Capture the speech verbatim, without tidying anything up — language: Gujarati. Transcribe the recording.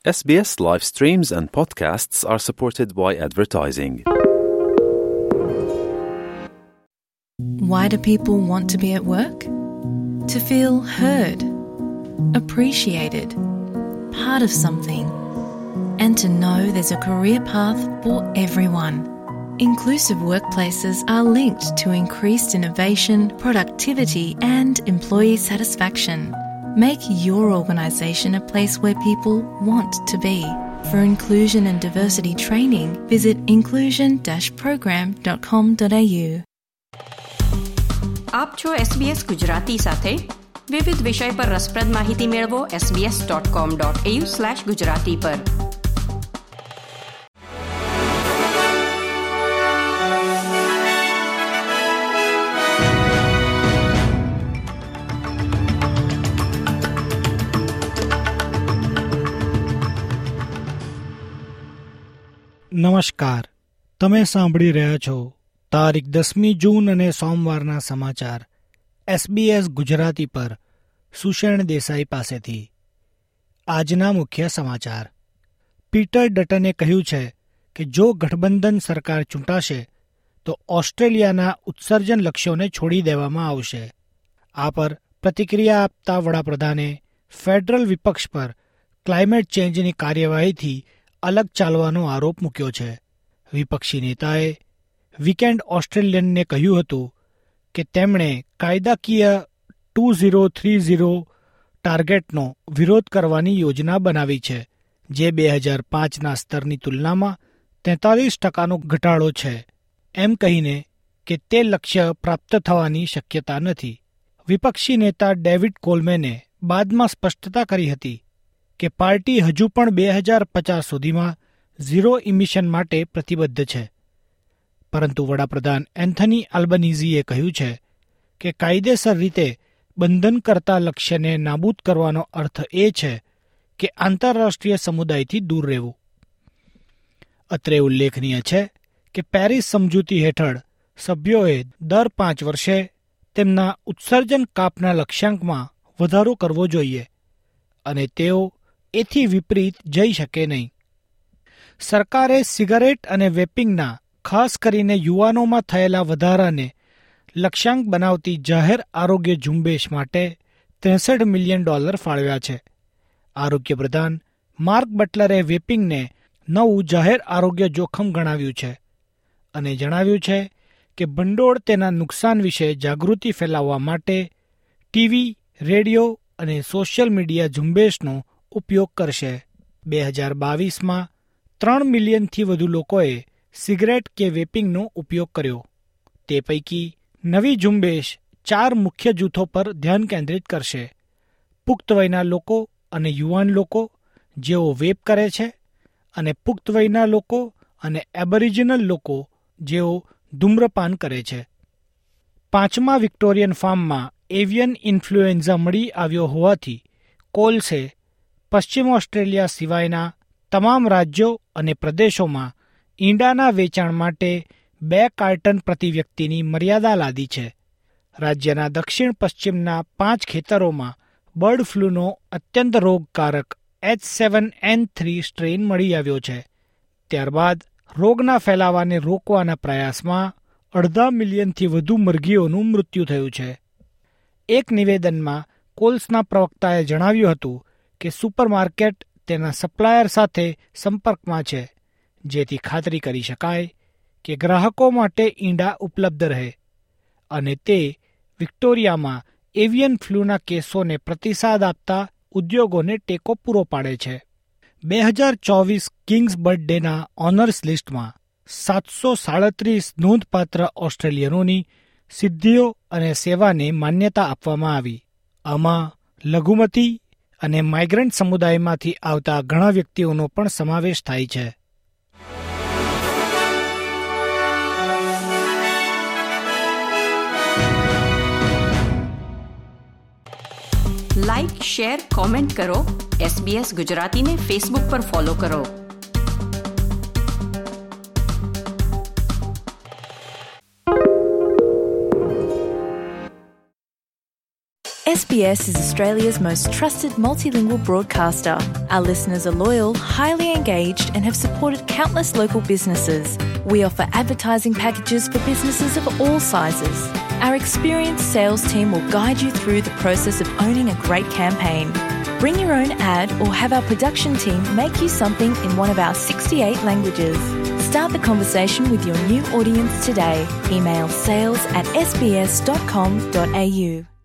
S B S live streams and podcasts are supported by advertising. Why do people want to be at work? To feel heard, appreciated, part of something, and to know there's a career path for everyone. Inclusive workplaces are linked to increased innovation, productivity, and employee satisfaction. Make your organisation a place where people want to be. For inclusion and diversity training, visit inclusion dash program dot com dot a u. આપ છો એસ બી એસ ગુજરાતી સાથે. વિવિધ વિષય પર રસપ્રદ માહિતી મેળવો S B S dot com dot A U slash Gujarati પર. નમસ્કાર, તમે સાંભળી રહ્યા છો તારીખ દસમી જૂન અને સોમવારના સમાચાર એસ બી એસ ગુજરાતી પર સુષેણ દેસાઈ પાસેથી. આજના મુખ્ય સમાચાર. પીટર ડટને કહ્યું છે કે જો ગઠબંધન સરકાર ચૂંટાશે તો ઓસ્ટ્રેલિયાના ઉત્સર્જન લક્ષ્યોને છોડી દેવામાં આવશે. આ પર પ્રતિક્રિયા આપતા વડાપ્રધાને ફેડરલ વિપક્ષ પર ક્લાઇમેટ ચેન્જની કાર્યવાહીથી અલગ ચાલવાનો આરોપ મૂક્યો છે. વિપક્ષી નેતાએ વીકેન્ડ ઓસ્ટ્રેલિયનને કહ્યું હતું કે તેમણે કાયદાકીય ટુ ઝીરો થ્રી ઝીરો ટાર્ગેટનો વિરોધ કરવાની યોજના બનાવી છે, જે બે હજાર પાંચના સ્તરની તુલનામાં તેતાલીસ ટકાનો ઘટાડો છે, એમ કહીને કે તે લક્ષ્ય પ્રાપ્ત થવાની શક્યતા નથી. વિપક્ષી નેતા ડેવિડ કોલમેને બાદમાં સ્પષ્ટતા કરી હતી કે પાર્ટી હજુ પણ બે હજાર પચાસ સુધીમાં ઝીરો ઇમિશન માટે પ્રતિબદ્ધ છે. પરંતુ વડાપ્રધાન એન્થની આલ્બનીઝીએ કહ્યું છે કે કાયદેસર રીતે બંધન કરતા લક્ષ્યને નાબૂદ કરવાનો અર્થ એ છે કે આંતરરાષ્ટ્રીય સમુદાયથી દૂર રહેવું. અત્રે ઉલ્લેખનીય છે કે પેરિસ સમજૂતી હેઠળ સભ્યોએ દર પાંચ વર્ષે તેમના ઉત્સર્જન કાપના લક્ષ્યાંકમાં વધારો કરવો જોઈએ અને તેઓ એથી વિપરીત જઈ શકે નહીં. સરકારે સિગારેટ અને વેપિંગના, ખાસ કરીને યુવાનોમાં થયેલા વધારાને લક્ષ્યાંક બનાવતી જાહેર આરોગ્ય ઝુંબેશ માટે ત્રેસઠ મિલિયન ડોલર ફાળવ્યા છે. આરોગ્ય પ્રધાન માર્ક બટલરે વેપિંગને નવું જાહેર આરોગ્ય જોખમ ગણાવ્યું છે અને જણાવ્યું છે કે ભંડોળ તેના નુકસાન વિશે જાગૃતિ ફેલાવવા માટે ટીવી, રેડિયો અને સોશિયલ મીડિયા ઝુંબેશનો ઉપયોગ કરશે. બે હજાર બાવીસમાં ત્રણ મિલિયનથી વધુ લોકોએ સિગરેટ કે વેપિંગનો ઉપયોગ કર્યો. તે પૈકી નવી ઝુંબેશ ચાર મુખ્ય જૂથો પર ધ્યાન કેન્દ્રિત કરશે: પુખ્ત વયના લોકો અને યુવાન લોકો જેઓ વેપ કરે છે, અને પુખ્ત વયના લોકો અને એબોરિજિનલ લોકો જેઓ ધૂમ્રપાન કરે છે. પાંચમા વિક્ટોરિયન ફાર્મમાં એવિયન ઇન્ફ્લુએન્ઝા મળી આવ્યો હોવાથી કોલ્સે પશ્ચિમ ઓસ્ટ્રેલિયા સિવાયના તમામ રાજ્યો અને પ્રદેશોમાં ઈંડાના વેચાણ માટે બે કાર્ટન પ્રતિ વ્યક્તિની મર્યાદા લાદી છે. રાજ્યના દક્ષિણ પશ્ચિમના પાંચ ખેતરોમાં બર્ડ ફ્લૂનો અત્યંત રોગકારક H seven N three strain મળી આવ્યો છે. ત્યારબાદ રોગના ફેલાવાને રોકવાના પ્રયાસમાં અડધા મિલિયનથી વધુ મરઘીઓનું મૃત્યુ થયું છે. એક નિવેદનમાં કોલ્સના પ્રવક્તાએ જણાવ્યું હતું કે સુપરમાર્કેટ તેના સપ્લાયર સાથે સંપર્કમાં છે, જેથી ખાતરી કરી શકાય કે ગ્રાહકો માટે ઈંડા ઉપલબ્ધ રહે, અને તે વિક્ટોરિયામાં એવિયન ફ્લૂના કેસોને પ્રતિસાદ આપતા ઉદ્યોગોને ટેકો પૂરો પાડે છે. બે હજાર ચોવીસ કિંગ્સ બર્થડેના ઓનર્સ લિસ્ટમાં સાતસો સાડત્રીસ નોંધપાત્ર ઓસ્ટ્રેલિયનોની સિદ્ધિઓ અને સેવાને માન્યતા આપવામાં આવી. આમાં લઘુમતી અને માઇગ્રન્ટ સમુદાયમાંથી આવતા ઘણા વ્યક્તિઓનો પણ સમાવેશ થાય છે. લાઇક, શેર, કોમેન્ટ કરો. એસ બી એસ ગુજરાતીને ફેસબુક પર ફોલો કરો. S B B S is Australia's most trusted multilingual broadcaster. Our listeners are loyal, highly engaged, and have supported countless local businesses. We offer advertising packages for businesses of all sizes. Our experienced sales team will guide you through the process of owning a great campaign. Bring your own ad or have our production team make you something in one of our sixty-eight languages. Start the conversation with your new audience today. Email sales at s b s dot com dot a u.